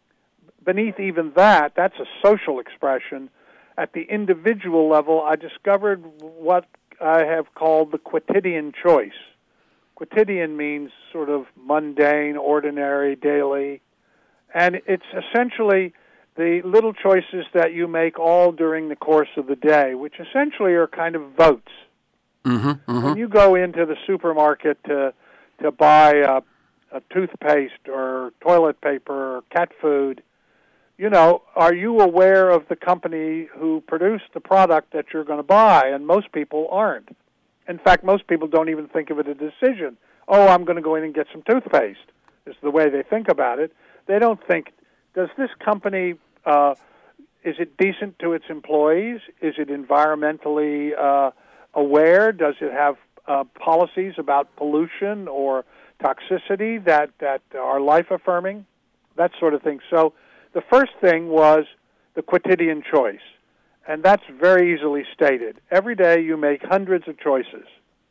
beneath even that, that's a social expression. At the individual level, I discovered what I have called the quotidian choice. Quotidian means sort of mundane, ordinary, daily. And it's essentially the little choices that you make all during the course of the day, which essentially are kind of votes. Mm-hmm, mm-hmm. When you go into the supermarket to, to buy a, a toothpaste or toilet paper or cat food, you know, are you aware of the company who produced the product that you're going to buy? And most people aren't. In fact, most people don't even think of it as a decision. Oh, I'm going to go in and get some toothpaste, is the way they think about it. They don't think, does this company, uh, is it decent to its employees? Is it environmentally uh, aware? Does it have uh, policies about pollution or toxicity that, that are life-affirming? That sort of thing. So the first thing was the quotidian choice, and that's very easily stated. Every day you make hundreds of choices.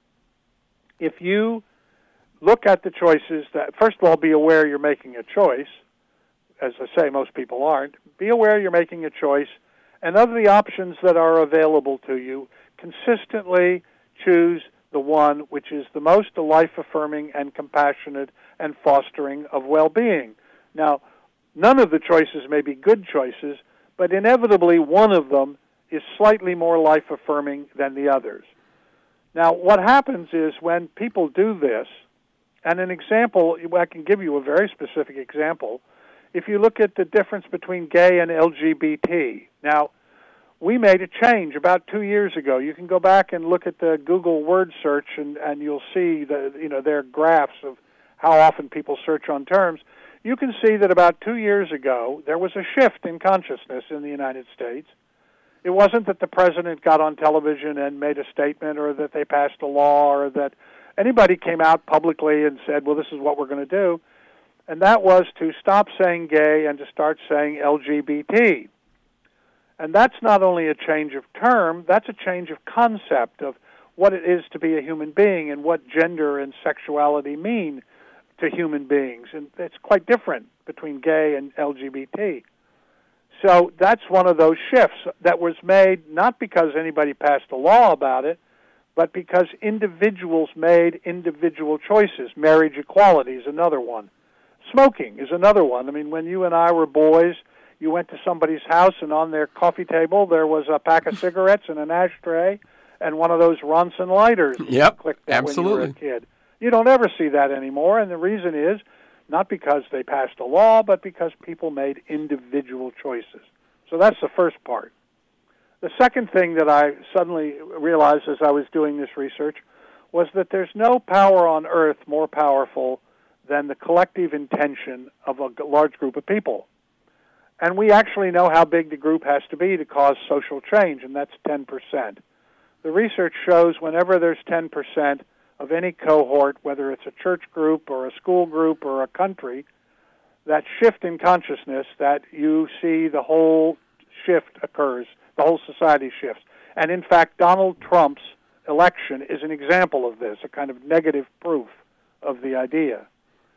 If you look at the choices that, first of all, be aware you're making a choice. As I say, most people aren't. Be aware you're making a choice, and of the options that are available to you, consistently choose the one which is the most life-affirming and compassionate and fostering of well-being. Now, none of the choices may be good choices, but inevitably one of them is slightly more life-affirming than the others. Now, what happens is when people do this, and an example, I can give you a very specific example. If you look at the difference between gay and L G B T, now, we made a change about two years ago. You can go back and look at the Google word search, and, and you'll see the you know their graphs of how often people search on terms. You can see that about two years ago, there was a shift in consciousness in the United States. It wasn't that the president got on television and made a statement, or that they passed a law, or that anybody came out publicly and said, well, this is what we're going to do. And that was to stop saying gay and to start saying L G B T. And that's not only a change of term, that's a change of concept of what it is to be a human being and what gender and sexuality mean to human beings. And it's quite different between gay and L G B T. So that's one of those shifts that was made not because anybody passed a law about it, but because individuals made individual choices. Marriage equality is another one. Smoking is another one. I mean, when you and I were boys, you went to somebody's house, and on their coffee table there was a pack of cigarettes and an ashtray and one of those Ronson lighters. Yep, clicked that absolutely. When you were a kid. You don't ever see that anymore, and the reason is not because they passed a law, but because people made individual choices. So that's the first part. The second thing that I suddenly realized as I was doing this research was that there's no power on earth more powerful than the collective intention of a large group of people. And we actually know how big the group has to be to cause social change, and that's ten percent. The research shows whenever there's ten percent of any cohort, whether it's a church group or a school group or a country, that shift in consciousness, that you see the whole shift occurs, the whole society shifts. And in fact, Donald Trump's election is an example of this, a kind of negative proof of the idea.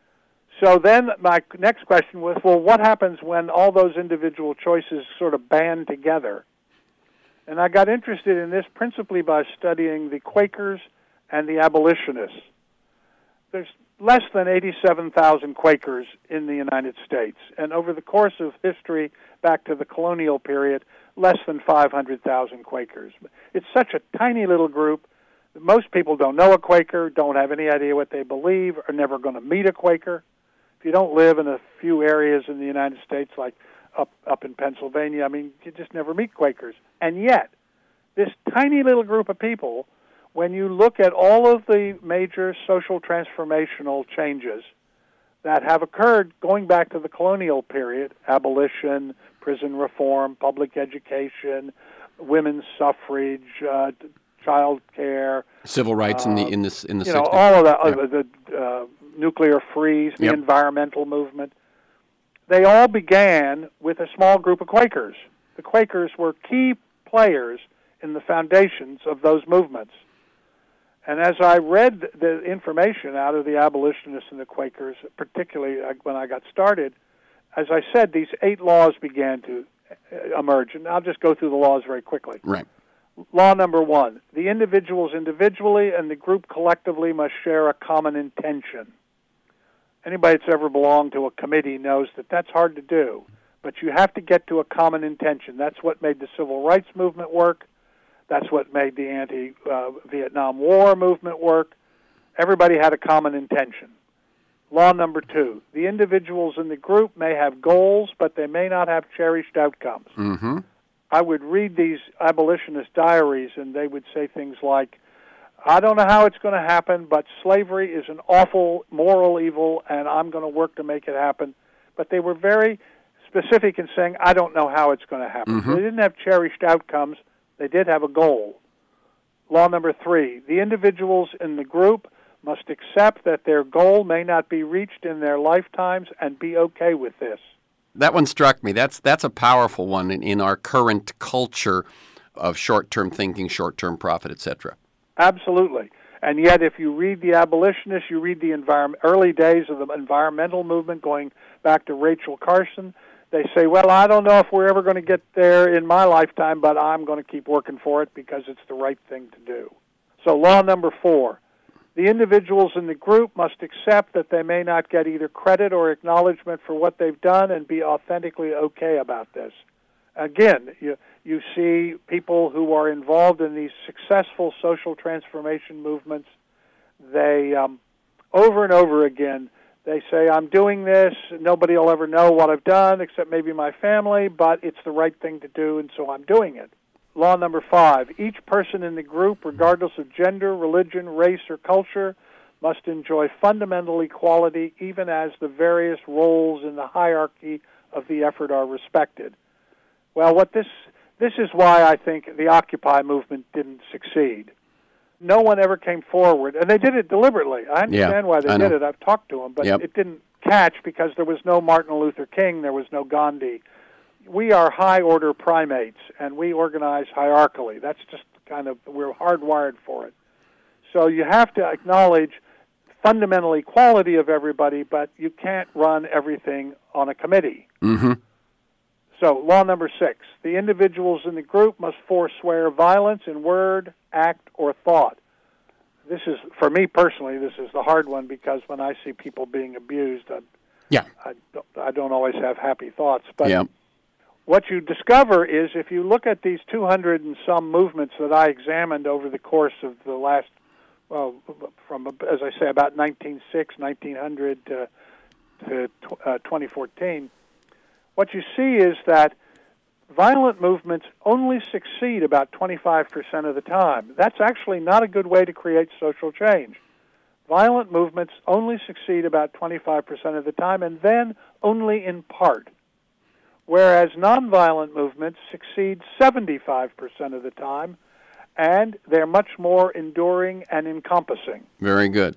So then my next question was, well, what happens when all those individual choices sort of band together? And I got interested in this principally by studying the Quakers and the abolitionists. There's less than eighty-seven thousand Quakers in the United States, and over the course of history, back to the colonial period, less than five hundred thousand Quakers. It's such a tiny little group. Most people don't know a Quaker, don't have any idea what they believe, are never going to meet a Quaker. If you don't live in a few areas in the United States, like up up in Pennsylvania, I mean, you just never meet Quakers. And yet, this tiny little group of people, when you look at all of the major social transformational changes that have occurred going back to the colonial period, abolition, prison reform, public education, women's suffrage, uh, child care, civil rights uh, in the in this in the you know, sixties. all of that, Yeah. uh, the uh, nuclear freeze, the Yep. environmental movement, they all began with a small group of Quakers. The Quakers were key players in the foundations of those movements. And as I read the information out of the abolitionists and the Quakers, particularly when I got started, as I said, these eight laws began to emerge. And I'll just go through the laws very quickly. Right. Law number one, the individuals individually and the group collectively must share a common intention. Anybody that's ever belonged to a committee knows that that's hard to do, but you have to get to a common intention. That's what made the civil rights movement work. That's what made the anti-Vietnam War movement work. Everybody had a common intention. Law number two, the individuals in the group may have goals, but they may not have cherished outcomes. Mm-hmm. I would read these abolitionist diaries, and they would say things like, I don't know how it's going to happen, but slavery is an awful moral evil, and I'm going to work to make it happen. But they were very specific in saying, I don't know how it's going to happen. Mm-hmm. They didn't have cherished outcomes. They did have a goal. Law number three, the individuals in the group must accept that their goal may not be reached in their lifetimes and be okay with this. That one struck me. That's that's a powerful one in, in our current culture of short-term thinking, short-term profit, et cetera. Absolutely. And yet, if you read the abolitionists, you read the environment, early days of the environmental movement going back to Rachel Carson, they say, well, I don't know if we're ever going to get there in my lifetime, but I'm going to keep working for it because it's the right thing to do. So law number four, The individuals in the group must accept that they may not get either credit or acknowledgement for what they've done and be authentically okay about this. Again, you, you see people who are involved in these successful social transformation movements, they, um, over and over again, they say, I'm doing this, nobody will ever know what I've done except maybe my family, but it's the right thing to do, and so I'm doing it. Law number five, each person in the group, regardless of gender, religion, race, or culture, must enjoy fundamental equality even as the various roles in the hierarchy of the effort are respected. Well, what this this is why I think the Occupy movement didn't succeed. No one ever came forward, and they did it deliberately. I understand yeah, why they I did know. it. I've talked to them, but yep. it didn't catch because there was no Martin Luther King, there was no Gandhi. We are high-order primates, and we organize hierarchically. That's just kind of, we're hardwired for it. So you have to acknowledge fundamental equality of everybody, but you can't run everything on a committee. Mm-hmm. So law number six, the individuals in the group must forswear violence in word, act, or thought. This is, for me personally, this is the hard one because when I see people being abused, I, yeah. I, don't, I don't always have happy thoughts. But yeah. what you discover is if you look at these two hundred and some movements that I examined over the course of the last, well, from, as I say, about nineteen oh six, nineteen hundred to, to uh, twenty fourteen, what you see is that violent movements only succeed about twenty-five percent of the time. That's actually not a good way to create social change. Violent movements only succeed about twenty-five percent of the time, and then only in part. Whereas nonviolent movements succeed seventy-five percent of the time, and they're much more enduring and encompassing. Very good.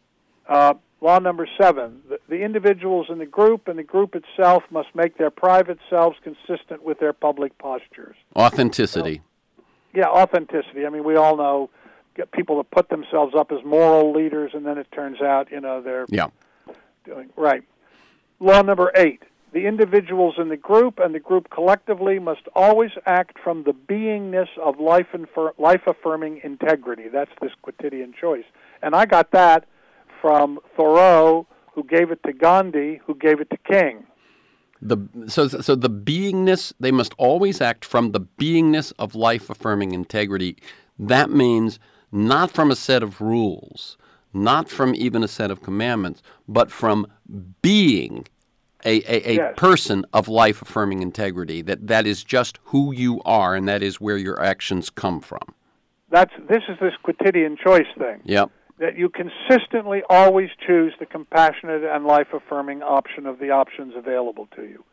Uh, law number seven, the, the individuals in the group and the group itself must make their private selves consistent with their public postures. Authenticity. So, yeah, authenticity. I mean, we all know get people that put themselves up as moral leaders, and then it turns out, you know, they're yeah. doing right. Law number eight. The individuals in the group and the group collectively must always act from the beingness of life infer- life-affirming integrity. That's this quotidian choice. And I got that from Thoreau, who gave it to Gandhi, who gave it to King. The so so the beingness, they must always act from the beingness of life-affirming integrity. That means not from a set of rules, not from even a set of commandments, but from being a, a, a yes. person of life-affirming integrity, that that is just who you are, and that is where your actions come from. That's This is this quotidian choice thing. Yep. That you consistently always choose the compassionate and life-affirming option of the options available to you.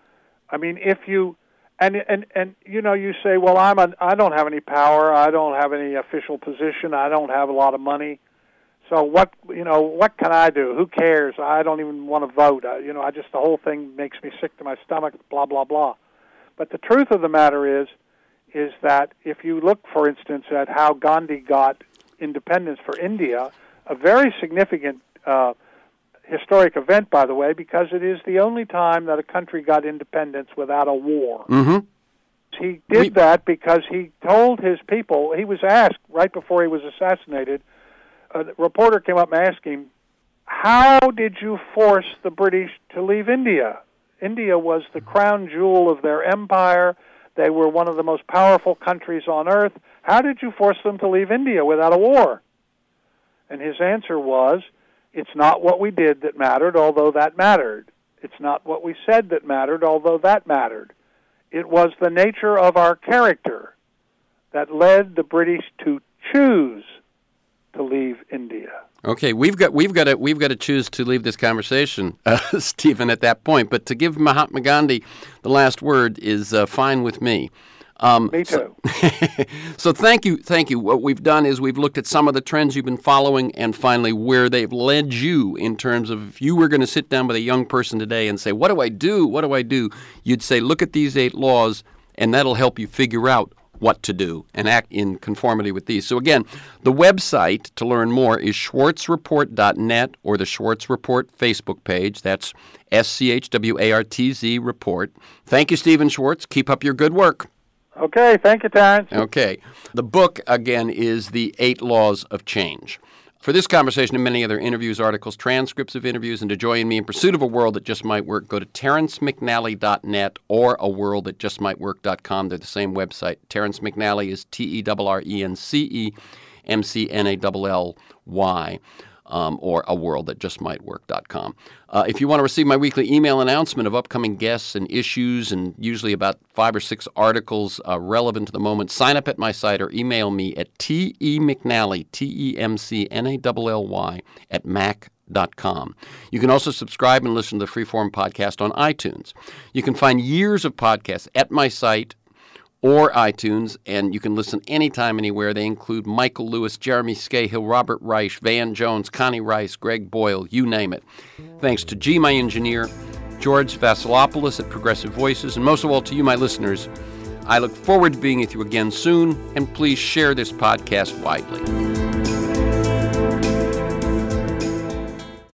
I mean, if you, and and and you know, you say, well, I'm a, I don't have any power, I don't have any official position, I don't have a lot of money. So what, you know, what can I do? Who cares? I don't even want to vote. I, you know, I just, the whole thing makes me sick to my stomach, blah, blah, blah. But the truth of the matter is, is that if you look, for instance, at how Gandhi got independence for India, a very significant uh, historic event, by the way, because it is the only time that a country got independence without a war. Mm-hmm. He did we- that because he told his people, he was asked right before he was assassinated, a reporter came up and asked him, how did you force the British to leave India? India was the crown jewel of their empire. They were one of the most powerful countries on earth. How did you force them to leave India without a war? And his answer was, it's not what we did that mattered, although that mattered. It's not what we said that mattered, although that mattered. It was the nature of our character that led the British to choose to leave India. Okay, we've got we've got to we've got to choose to leave this conversation, uh, Stephen, at that point. But to give Mahatma Gandhi the last word is uh, fine with me. Um, me too. So, so thank you, thank you. What we've done is we've looked at some of the trends you've been following, and finally where they've led you in terms of if you were going to sit down with a young person today and say, "What do I do? What do I do?" You'd say, "Look at these eight laws," and that'll help you figure out what to do and act in conformity with these. So again, the website to learn more is schwartz report dot net or the Schwartz Report Facebook page. That's S C H W A R T Z Report. Thank you, Stephen Schwartz. Keep up your good work. Okay, thank you, Terrence. Okay. The book, again, is The Eight Laws of Change. For this conversation and many other interviews, articles, transcripts of interviews, and to join me in pursuit of a world that just might work, go to terrence mcnally dot net or a world that just might work dot com. They're the same website. Terrence McNally is T E R R E N C E M C N A L L Y. Um, or a world that just might work dot com. Uh, if you want to receive my weekly email announcement of upcoming guests and issues, and usually about five or six articles uh, relevant to the moment, sign up at my site or email me at temcnally, T E M C N A L L Y, at mac dot com. You can also subscribe and listen to the Freeform podcast on iTunes. You can find years of podcasts at my site or iTunes, and you can listen anytime, anywhere. They include Michael Lewis, Jeremy Scahill, Robert Reich, Van Jones, Connie Rice, Greg Boyle, you name it. Thanks to G, my engineer, George Vasilopoulos at Progressive Voices, and most of all to you, my listeners. I look forward to being with you again soon, and please share this podcast widely.